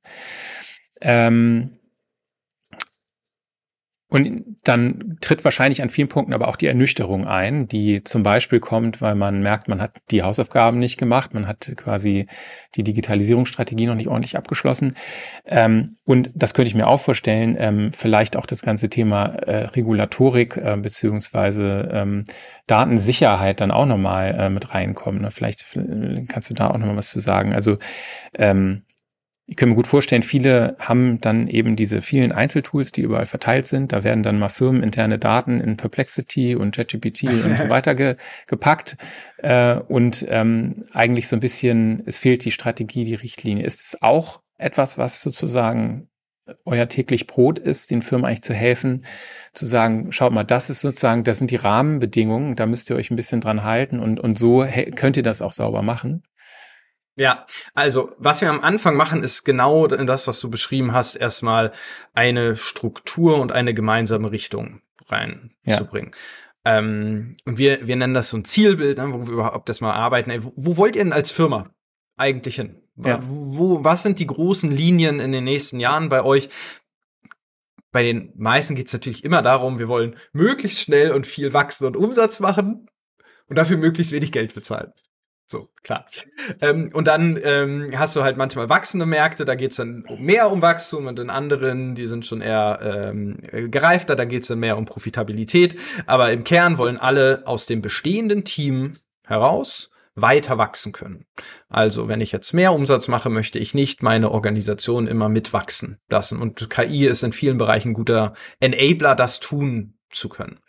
Und dann tritt wahrscheinlich an vielen Punkten aber auch die Ernüchterung ein, die zum Beispiel kommt, weil man merkt, man hat die Hausaufgaben nicht gemacht, man hat quasi die Digitalisierungsstrategie noch nicht ordentlich abgeschlossen. Und das könnte ich mir auch vorstellen, vielleicht auch das ganze Thema Regulatorik beziehungsweise Datensicherheit dann auch nochmal mit reinkommen. Ne? Vielleicht kannst du da auch nochmal was zu sagen. Also ich kann mir gut vorstellen, viele haben dann eben diese vielen Einzeltools, die überall verteilt sind. Da werden dann mal firmeninterne Daten in Perplexity und ChatGPT und so weiter gepackt. Und eigentlich so ein bisschen, es fehlt die Strategie, die Richtlinie. Ist es auch etwas, was sozusagen euer täglich Brot ist, den Firmen eigentlich zu helfen, zu sagen, schaut mal, das ist sozusagen, das sind die Rahmenbedingungen, da müsst ihr euch ein bisschen dran halten und so könnt ihr das auch sauber machen? Ja, also was wir am Anfang machen, ist genau das, was du beschrieben hast, erstmal eine Struktur und eine gemeinsame Richtung reinzubringen. Ja. Und wir nennen das so ein Zielbild, ne, wo wir überhaupt das mal arbeiten. Wo wollt ihr denn als Firma eigentlich hin? Ja. Was sind die großen Linien in den nächsten Jahren bei euch? Bei den meisten geht es natürlich immer darum, wir wollen möglichst schnell und viel wachsen und Umsatz machen und dafür möglichst wenig Geld bezahlen. So, klar. Und dann hast du halt manchmal wachsende Märkte, da geht's dann mehr um Wachstum und in anderen, die sind schon eher gereifter, da geht's dann mehr um Profitabilität. Aber im Kern wollen alle aus dem bestehenden Team heraus weiter wachsen können. Also wenn ich jetzt mehr Umsatz mache, möchte ich nicht meine Organisation immer mitwachsen lassen. Und KI ist in vielen Bereichen ein guter Enabler, das tun zu können.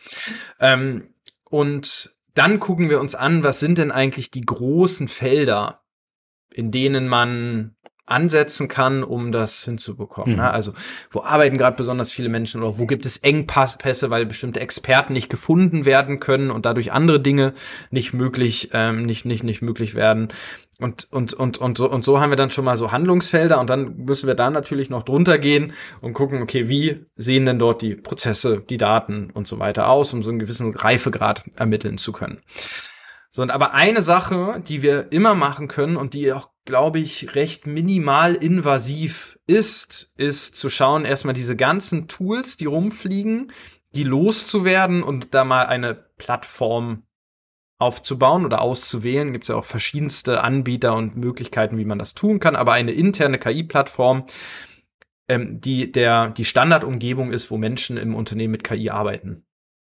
Und dann gucken wir uns an, was sind denn eigentlich die großen Felder, in denen man ansetzen kann, um das hinzubekommen. Mhm. Also wo arbeiten gerade besonders viele Menschen oder wo gibt es Engpässe, weil bestimmte Experten nicht gefunden werden können und dadurch andere Dinge nicht möglich werden. Und so haben wir dann schon mal so Handlungsfelder und dann müssen wir da natürlich noch drunter gehen und gucken, okay, wie sehen denn dort die Prozesse, die Daten und so weiter aus, um so einen gewissen Reifegrad ermitteln zu können. So, und aber eine Sache, die wir immer machen können und die auch, glaube ich, recht minimal invasiv ist zu schauen, erstmal diese ganzen Tools, die rumfliegen, die loszuwerden und da mal eine Plattform aufzubauen oder auszuwählen. Gibt es ja auch verschiedenste Anbieter und Möglichkeiten, wie man das tun kann, aber eine interne KI-Plattform, die Standardumgebung ist, wo Menschen im Unternehmen mit KI arbeiten.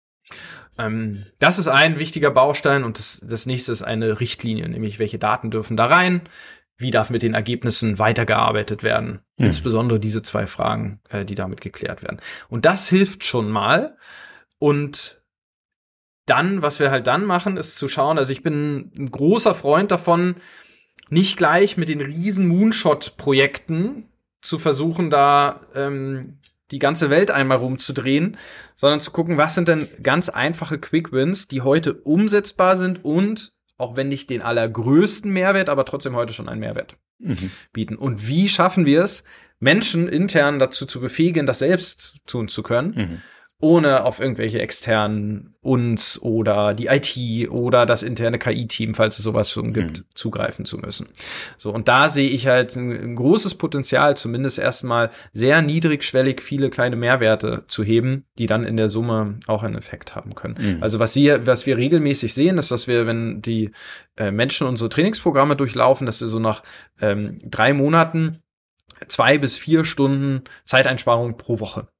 Das ist ein wichtiger Baustein und das nächste ist eine Richtlinie, nämlich welche Daten dürfen da rein, wie darf mit den Ergebnissen weitergearbeitet werden. Insbesondere diese zwei Fragen, die damit geklärt werden. Und das hilft schon mal. Und dann, was wir halt dann machen, ist zu schauen, also ich bin ein großer Freund davon, nicht gleich mit den riesen Moonshot-Projekten zu versuchen, da die ganze Welt einmal rumzudrehen, sondern zu gucken, was sind denn ganz einfache Quick-Wins, die heute umsetzbar sind und, auch wenn nicht den allergrößten Mehrwert, aber trotzdem heute schon einen Mehrwert bieten. Und wie schaffen wir es, Menschen intern dazu zu befähigen, das selbst tun zu können, ohne auf irgendwelche externen uns oder die IT oder das interne KI-Team, falls es sowas schon gibt, zugreifen zu müssen. So, und da sehe ich halt ein großes Potenzial, zumindest erstmal sehr niedrigschwellig viele kleine Mehrwerte zu heben, die dann in der Summe auch einen Effekt haben können. Also was wir regelmäßig sehen, ist, dass wir, wenn die Menschen unsere Trainingsprogramme durchlaufen, dass wir so nach 3 Monaten 2 bis 4 Stunden Zeiteinsparung pro Woche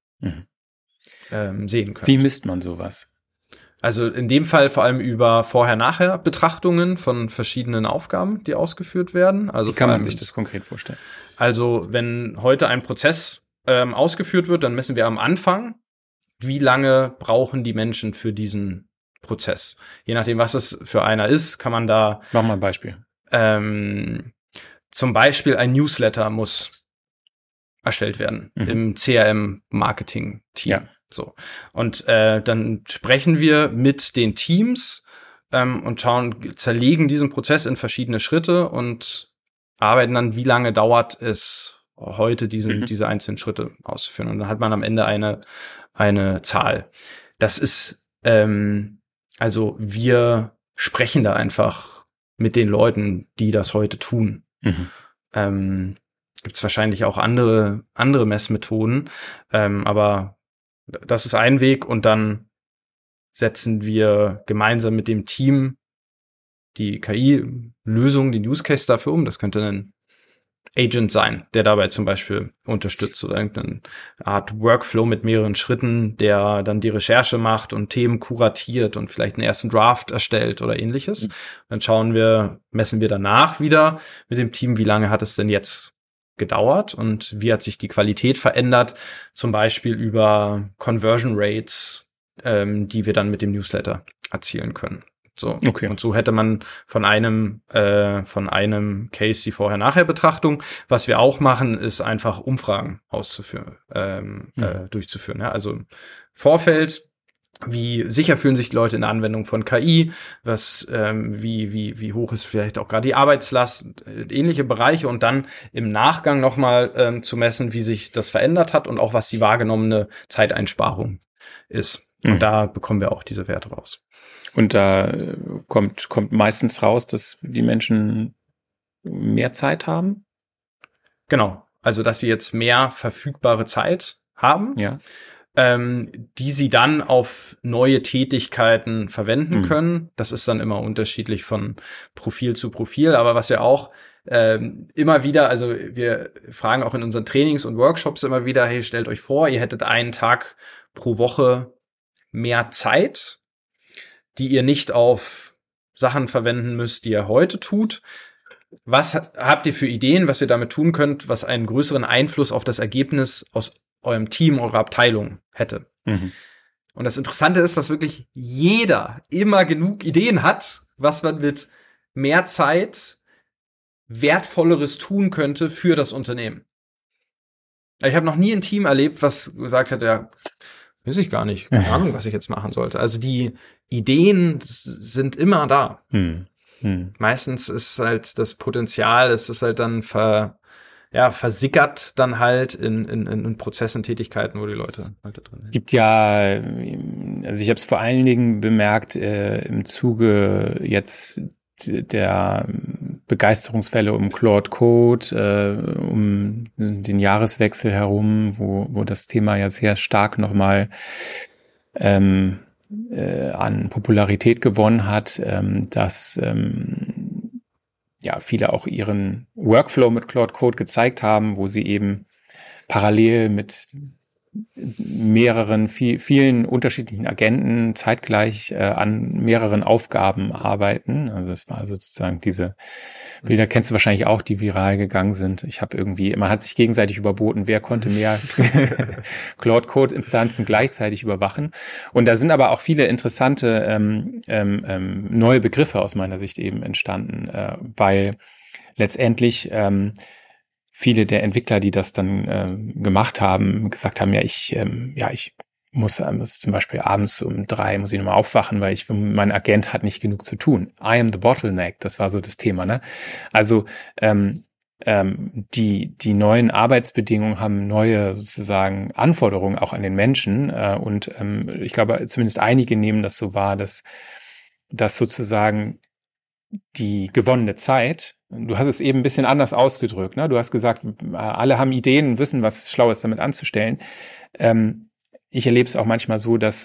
sehen können. Wie misst man sowas? Also in dem Fall vor allem über Vorher-Nachher-Betrachtungen von verschiedenen Aufgaben, die ausgeführt werden. Also wie kann man sich das konkret vorstellen? Also wenn heute ein Prozess ausgeführt wird, dann messen wir am Anfang, wie lange brauchen die Menschen für diesen Prozess. Je nachdem, was es für einer ist, kann man da... Mach mal ein Beispiel. Zum Beispiel ein Newsletter muss erstellt werden im CRM-Marketing-Team. Ja. So. Und dann sprechen wir mit den Teams und zerlegen diesen Prozess in verschiedene Schritte und arbeiten dann, wie lange dauert es heute diese einzelnen Schritte auszuführen. Und dann hat man am Ende eine Zahl. Das ist, also wir sprechen da einfach mit den Leuten, die das heute tun. Gibt es wahrscheinlich auch andere Messmethoden, aber das ist ein Weg, und dann setzen wir gemeinsam mit dem Team die KI-Lösung, den Use Case dafür um. Das könnte ein Agent sein, der dabei zum Beispiel unterstützt, oder irgendeine Art Workflow mit mehreren Schritten, der dann die Recherche macht und Themen kuratiert und vielleicht einen ersten Draft erstellt oder ähnliches. Dann messen wir danach wieder mit dem Team, wie lange hat es denn jetzt gedauert und wie hat sich die Qualität verändert, zum Beispiel über Conversion Rates, die wir dann mit dem Newsletter erzielen können. So. Okay. Und so hätte man von einem Case die Vorher-Nachher-Betrachtung. Was wir auch machen, ist einfach Umfragen durchzuführen. Ja? Also im Vorfeld, wie sicher fühlen sich die Leute in der Anwendung von KI, wie hoch ist vielleicht auch gerade die Arbeitslast, ähnliche Bereiche, und dann im Nachgang nochmal zu messen, wie sich das verändert hat und auch was die wahrgenommene Zeiteinsparung ist. Und da bekommen wir auch diese Werte raus. Und da kommt meistens raus, dass die Menschen mehr Zeit haben? Genau. Also, dass sie jetzt mehr verfügbare Zeit haben, die sie dann auf neue Tätigkeiten verwenden können. Das ist dann immer unterschiedlich von Profil zu Profil. Aber was ja auch immer wieder, also wir fragen auch in unseren Trainings und Workshops immer wieder, hey, stellt euch vor, ihr hättet einen Tag pro Woche mehr Zeit, die ihr nicht auf Sachen verwenden müsst, die ihr heute tut. Was habt ihr für Ideen, was ihr damit tun könnt, was einen größeren Einfluss auf das Ergebnis aus eurem Team, eurer Abteilung hätte? Und das Interessante ist, dass wirklich jeder immer genug Ideen hat, was man mit mehr Zeit Wertvolleres tun könnte für das Unternehmen. Ich habe noch nie ein Team erlebt, was gesagt hat, ja, weiß ich gar nicht, keine Ahnung, was ich jetzt machen sollte. Also die Ideen sind immer da. Meistens ist halt das Potenzial, es ist halt dann versickert dann halt in Prozessen, Tätigkeiten, wo die Leute halt drin sind. Es gibt ja, also ich habe es vor allen Dingen bemerkt, im Zuge jetzt der Begeisterungswelle um Claude Code, um den Jahreswechsel herum, wo das Thema ja sehr stark nochmal an Popularität gewonnen hat, dass viele auch ihren Workflow mit Claude Code gezeigt haben, wo sie eben parallel mit vielen unterschiedlichen Agenten zeitgleich an mehreren Aufgaben arbeiten. Also das war sozusagen diese Bilder, kennst du wahrscheinlich auch, die viral gegangen sind. Man hat sich gegenseitig überboten, wer konnte mehr Claude-Code-Instanzen gleichzeitig überwachen. Und da sind aber auch viele interessante neue Begriffe aus meiner Sicht eben entstanden, weil letztendlich viele der Entwickler, die das dann gemacht haben, gesagt haben, ich muss zum Beispiel abends um 3 muss ich nochmal aufwachen, weil mein Agent hat nicht genug zu tun. I am the bottleneck, das war so das Thema, ne? Also die neuen Arbeitsbedingungen haben neue sozusagen Anforderungen auch an den Menschen und ich glaube, zumindest einige nehmen das so wahr, dass sozusagen die gewonnene Zeit, du hast es eben ein bisschen anders ausgedrückt, ne? Du hast gesagt, alle haben Ideen und wissen, was Schlaues damit anzustellen. Ich erlebe es auch manchmal so, dass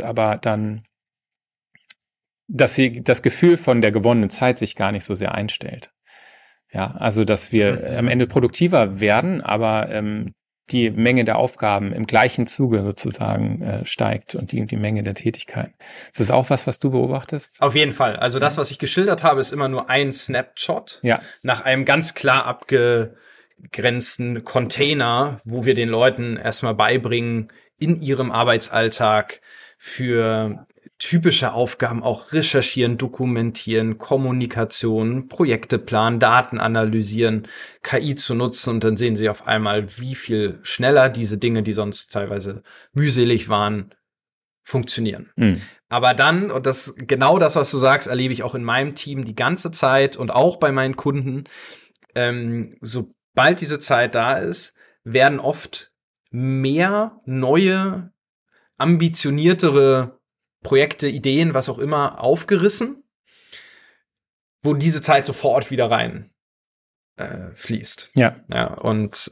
sie das Gefühl von der gewonnenen Zeit sich gar nicht so sehr einstellt. Ja, also dass wir am Ende produktiver werden, aber die Menge der Aufgaben im gleichen Zuge sozusagen steigt und die Menge der Tätigkeiten. Ist das auch was du beobachtest? Auf jeden Fall. Also das, was ich geschildert habe, ist immer nur ein Snapshot nach einem ganz klar abgegrenzten Container, wo wir den Leuten erstmal beibringen, in ihrem Arbeitsalltag für typische Aufgaben auch recherchieren, dokumentieren, Kommunikation, Projekte planen, Daten analysieren, KI zu nutzen, und dann sehen sie auf einmal, wie viel schneller diese Dinge, die sonst teilweise mühselig waren, funktionieren. Aber dann, und das was du sagst, erlebe ich auch in meinem Team die ganze Zeit und auch bei meinen Kunden, sobald diese Zeit da ist, werden oft mehr neue, ambitioniertere Projekte, Ideen, was auch immer, aufgerissen, wo diese Zeit sofort wieder rein fließt. Ja. Und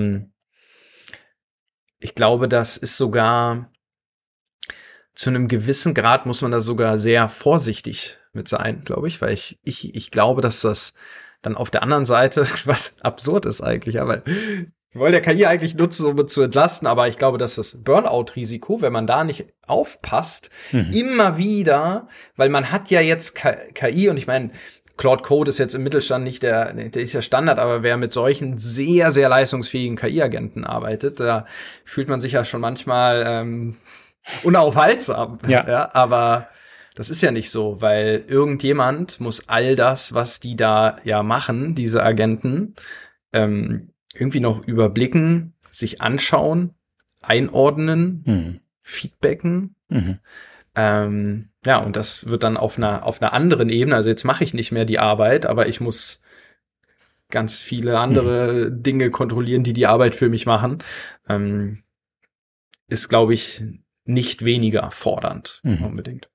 ich glaube, das ist sogar zu einem gewissen Grad muss man da sogar sehr vorsichtig mit sein, glaube ich, weil ich glaube, dass das dann auf der anderen Seite, was absurd ist eigentlich, aber wir wollen ja KI eigentlich nutzen, um zu entlasten, aber ich glaube, dass das Burnout-Risiko, wenn man da nicht aufpasst, immer wieder, weil man hat ja jetzt KI und ich meine, Claude Code ist jetzt im Mittelstand nicht der Standard, aber wer mit solchen sehr, sehr leistungsfähigen KI-Agenten arbeitet, da fühlt man sich ja schon manchmal unaufhaltsam. Ja, aber das ist ja nicht so, weil irgendjemand muss all das, was die da ja machen, diese Agenten, irgendwie noch überblicken, sich anschauen, einordnen, feedbacken. Und das wird dann auf einer anderen Ebene, also jetzt mache ich nicht mehr die Arbeit, aber ich muss ganz viele andere Dinge kontrollieren, die Arbeit für mich machen, ist, glaube ich, nicht weniger fordernd unbedingt.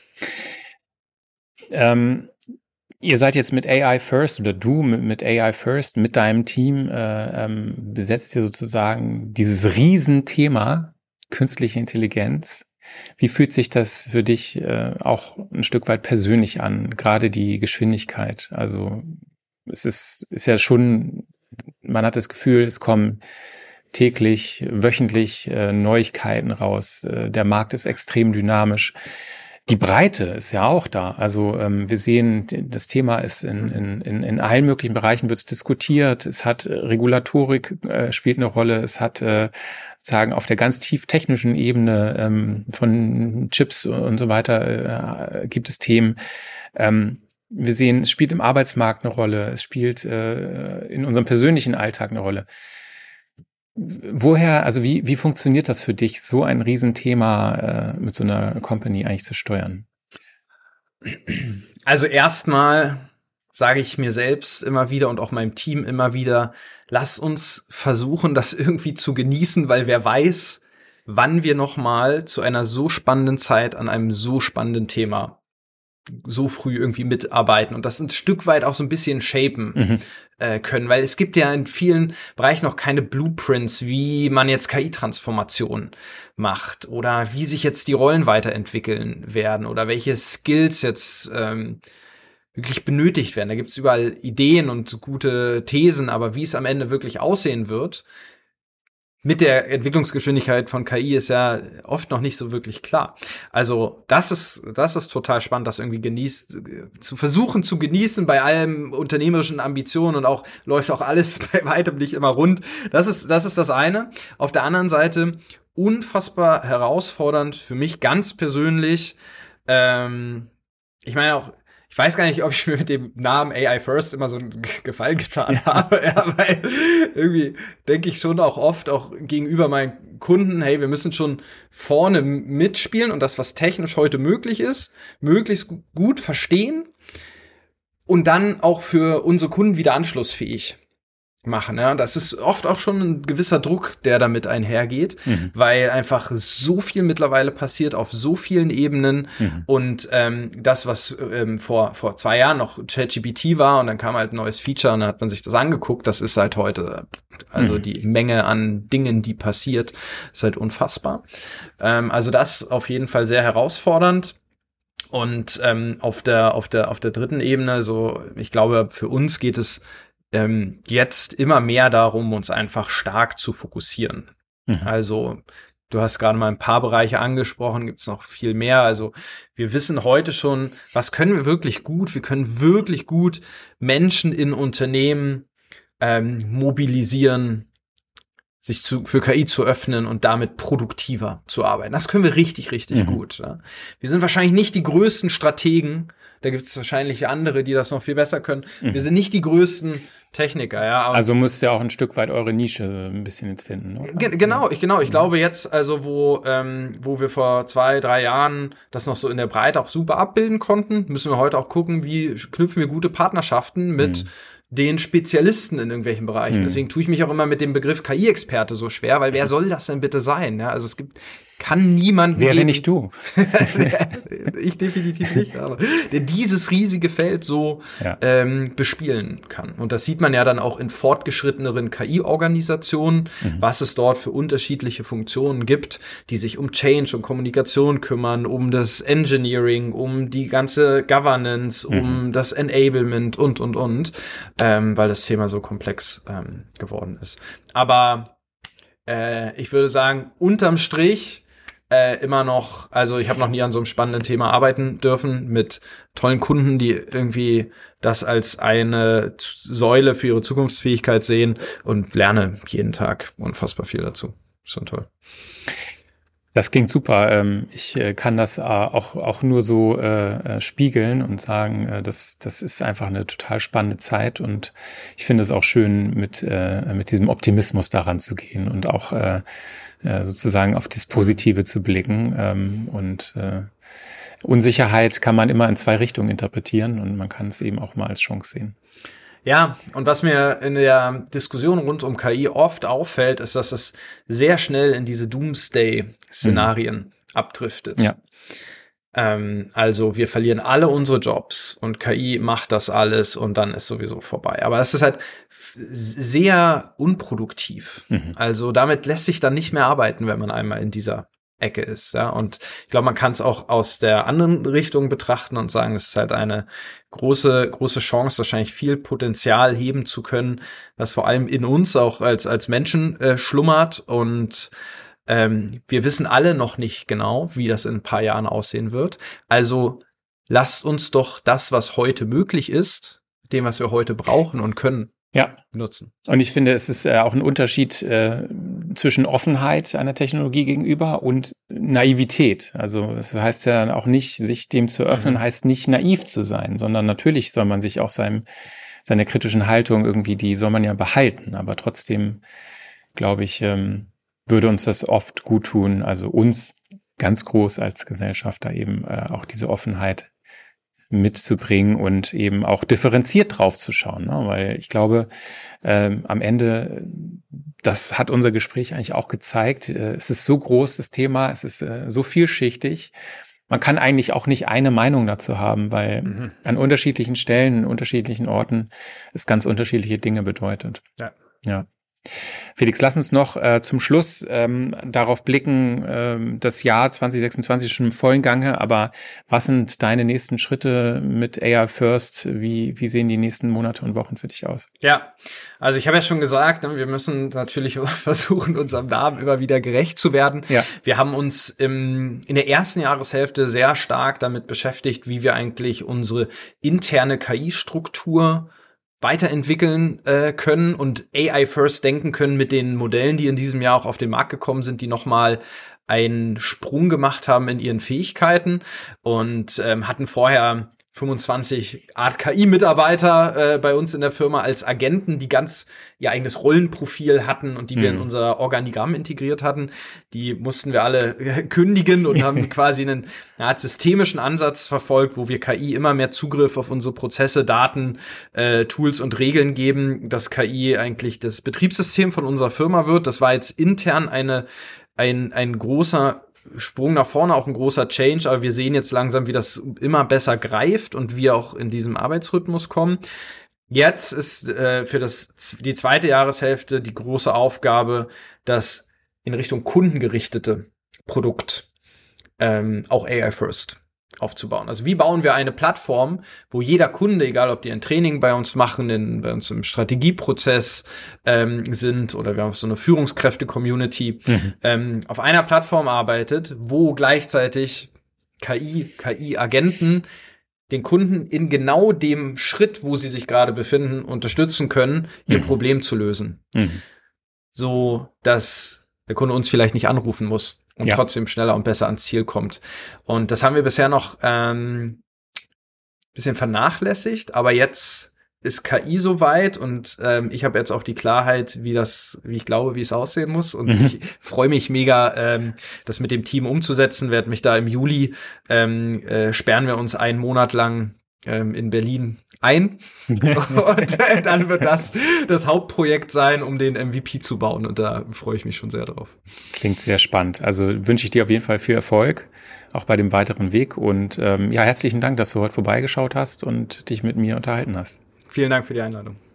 Ihr seid jetzt mit AI First oder du mit AI First mit deinem Team besetzt ihr sozusagen dieses Riesenthema künstliche Intelligenz. Wie fühlt sich das für dich auch ein Stück weit persönlich an, gerade die Geschwindigkeit? Also es ist ja schon, man hat das Gefühl, es kommen täglich, wöchentlich Neuigkeiten raus. Der Markt ist extrem dynamisch. Die Breite ist ja auch da. Also wir sehen, das Thema ist in allen möglichen Bereichen wird es diskutiert. Es hat Regulatorik spielt eine Rolle. Es hat sozusagen auf der ganz tief technischen Ebene von Chips und so weiter gibt es Themen. Wir sehen, es spielt im Arbeitsmarkt eine Rolle. Es spielt in unserem persönlichen Alltag eine Rolle. Woher, also wie funktioniert das für dich, so ein Riesenthema mit so einer Company eigentlich zu steuern? Also erstmal sage ich mir selbst immer wieder und auch meinem Team immer wieder, lass uns versuchen, das irgendwie zu genießen, weil wer weiß, wann wir noch mal zu einer so spannenden Zeit an einem so spannenden Thema so früh irgendwie mitarbeiten und das ein Stück weit auch so ein bisschen shapen können, weil es gibt ja in vielen Bereichen noch keine Blueprints, wie man jetzt KI-Transformation macht oder wie sich jetzt die Rollen weiterentwickeln werden oder welche Skills jetzt wirklich benötigt werden. Da gibt es überall Ideen und gute Thesen, aber wie es am Ende wirklich aussehen wird, mit der Entwicklungsgeschwindigkeit von KI ist ja oft noch nicht so wirklich klar. Also das ist total spannend, das irgendwie zu versuchen zu genießen bei allem unternehmerischen Ambitionen und auch läuft auch alles bei weitem nicht immer rund. Das ist das eine. Auf der anderen Seite unfassbar herausfordernd für mich ganz persönlich. Ich meine auch, ich weiß gar nicht, ob ich mir mit dem Namen AI First immer so einen Gefallen getan habe, weil irgendwie denke ich schon auch oft, auch gegenüber meinen Kunden, hey, wir müssen schon vorne mitspielen und das, was technisch heute möglich ist, möglichst gut verstehen und dann auch für unsere Kunden wieder anschlussfähig machen. Ja? Und das ist oft auch schon ein gewisser Druck, der damit einhergeht, weil einfach so viel mittlerweile passiert auf so vielen Ebenen und das, was vor 2 Jahren noch ChatGPT war und dann kam halt ein neues Feature und dann hat man sich das angeguckt, das ist halt heute, also die Menge an Dingen, die passiert, ist halt unfassbar. Also das auf jeden Fall sehr herausfordernd. Und auf der dritten Ebene, so ich glaube, für uns geht es jetzt immer mehr darum, uns einfach stark zu fokussieren. Also du hast gerade mal ein paar Bereiche angesprochen, gibt es noch viel mehr. Also wir wissen heute schon, was können wir wirklich gut? Wir können wirklich gut Menschen in Unternehmen mobilisieren, sich für KI zu öffnen und damit produktiver zu arbeiten. Das können wir richtig, richtig gut. Ja. Wir sind wahrscheinlich nicht die größten Strategen. Da gibt es wahrscheinlich andere, die das noch viel besser können. Wir sind nicht die größten Techniker, ja. Aber also müsst ihr auch ein Stück weit eure Nische ein bisschen jetzt finden, oder? Genau. Ich glaube jetzt, also wo wir vor 2, 3 Jahren das noch so in der Breite auch super abbilden konnten, müssen wir heute auch gucken, wie knüpfen wir gute Partnerschaften mit den Spezialisten in irgendwelchen Bereichen. Deswegen tue ich mich auch immer mit dem Begriff KI-Experte so schwer, weil wer soll das denn bitte sein? Ja, also kann niemand. Wäre nicht du. Ich definitiv nicht, aber der dieses riesige Feld so bespielen kann. Und das sieht man ja dann auch in fortgeschritteneren KI-Organisationen, was es dort für unterschiedliche Funktionen gibt, die sich um Change und Kommunikation kümmern, um das Engineering, um die ganze Governance, um das Enablement und. Weil das Thema so komplex geworden ist. Aber ich würde sagen, unterm Strich immer noch, also ich habe noch nie an so einem spannenden Thema arbeiten dürfen, mit tollen Kunden, die irgendwie das als eine Säule für ihre Zukunftsfähigkeit sehen, und lerne jeden Tag unfassbar viel dazu. Schon toll. Das klingt super. Ich kann das auch nur so spiegeln und sagen, das ist einfach eine total spannende Zeit, und ich finde es auch schön, mit diesem Optimismus daran zu gehen und auch sozusagen auf das Positive zu blicken. Und Unsicherheit kann man immer in zwei Richtungen interpretieren, und man kann es eben auch mal als Chance sehen. Ja, und was mir in der Diskussion rund um KI oft auffällt, ist, dass es sehr schnell in diese Doomsday-Szenarien abdriftet. Ja. Also wir verlieren alle unsere Jobs und KI macht das alles und dann ist sowieso vorbei. Aber das ist halt sehr unproduktiv. Also damit lässt sich dann nicht mehr arbeiten, wenn man einmal in dieser Ecke ist, ja. Und ich glaube, man kann es auch aus der anderen Richtung betrachten und sagen, es ist halt eine große Chance, wahrscheinlich viel Potenzial heben zu können, was vor allem in uns auch als Menschen schlummert. Und wir wissen alle noch nicht genau, wie das in ein paar Jahren aussehen wird. Also lasst uns doch das, was heute möglich ist, dem, was wir heute brauchen und können, nutzen. Und ich finde, es ist auch ein Unterschied zwischen Offenheit einer Technologie gegenüber und Naivität. Also das heißt ja auch nicht, sich dem zu öffnen, heißt nicht naiv zu sein, sondern natürlich soll man sich auch seine kritischen Haltung irgendwie, die soll man ja behalten. Aber trotzdem, glaube ich, würde uns das oft gut tun, also uns ganz groß als Gesellschaft da eben auch diese Offenheit mitzubringen und eben auch differenziert drauf zu schauen, ne? Weil ich glaube, am Ende, das hat unser Gespräch eigentlich auch gezeigt, es ist so groß, das Thema, es ist so vielschichtig, man kann eigentlich auch nicht eine Meinung dazu haben, weil an unterschiedlichen Stellen, in unterschiedlichen Orten es ganz unterschiedliche Dinge bedeutet. Ja. Felix, lass uns noch zum Schluss darauf blicken, das Jahr 2026 ist schon im vollen Gange, aber was sind deine nächsten Schritte mit AI First? Wie sehen die nächsten Monate und Wochen für dich aus? Ja, also ich habe ja schon gesagt, wir müssen natürlich versuchen, unserem Namen immer wieder gerecht zu werden. Ja. Wir haben uns in der ersten Jahreshälfte sehr stark damit beschäftigt, wie wir eigentlich unsere interne KI-Struktur weiterentwickeln können und AI First denken können mit den Modellen, die in diesem Jahr auch auf den Markt gekommen sind, die nochmal einen Sprung gemacht haben in ihren Fähigkeiten und hatten vorher 25 Art KI-Mitarbeiter bei uns in der Firma als Agenten, die ganz ihr eigenes Rollenprofil hatten und die wir in unser Organigramm integriert hatten. Die mussten wir alle kündigen und haben quasi einen systemischen Ansatz verfolgt, wo wir KI immer mehr Zugriff auf unsere Prozesse, Daten, Tools und Regeln geben, dass KI eigentlich das Betriebssystem von unserer Firma wird. Das war jetzt intern ein großer Sprung nach vorne, auch ein großer Change, aber wir sehen jetzt langsam, wie das immer besser greift und wir auch in diesem Arbeitsrhythmus kommen. Jetzt ist für die zweite Jahreshälfte die große Aufgabe, das in Richtung kundengerichtete Produkt auch AI First aufzubauen. Also wie bauen wir eine Plattform, wo jeder Kunde, egal ob die ein Training bei uns machen, bei uns im Strategieprozess sind oder wir haben so eine Führungskräfte-Community, auf einer Plattform arbeitet, wo gleichzeitig KI-Agenten den Kunden in genau dem Schritt, wo sie sich gerade befinden, unterstützen können, ihr Problem zu lösen. So, dass der Kunde uns vielleicht nicht anrufen muss und trotzdem schneller und besser ans Ziel kommt. Und das haben wir bisher noch bisschen vernachlässigt, aber jetzt ist KI soweit und ich habe jetzt auch die Klarheit, wie ich glaube, wie es aussehen muss. Und ich freue mich mega, das mit dem Team umzusetzen. Werde mich da im Juli sperren wir uns einen Monat lang in Berlin ein. Und dann wird das Hauptprojekt sein, um den MVP zu bauen. Und da freue ich mich schon sehr drauf. Klingt sehr spannend. Also wünsche ich dir auf jeden Fall viel Erfolg, auch bei dem weiteren Weg. Und herzlichen Dank, dass du heute vorbeigeschaut hast und dich mit mir unterhalten hast. Vielen Dank für die Einladung.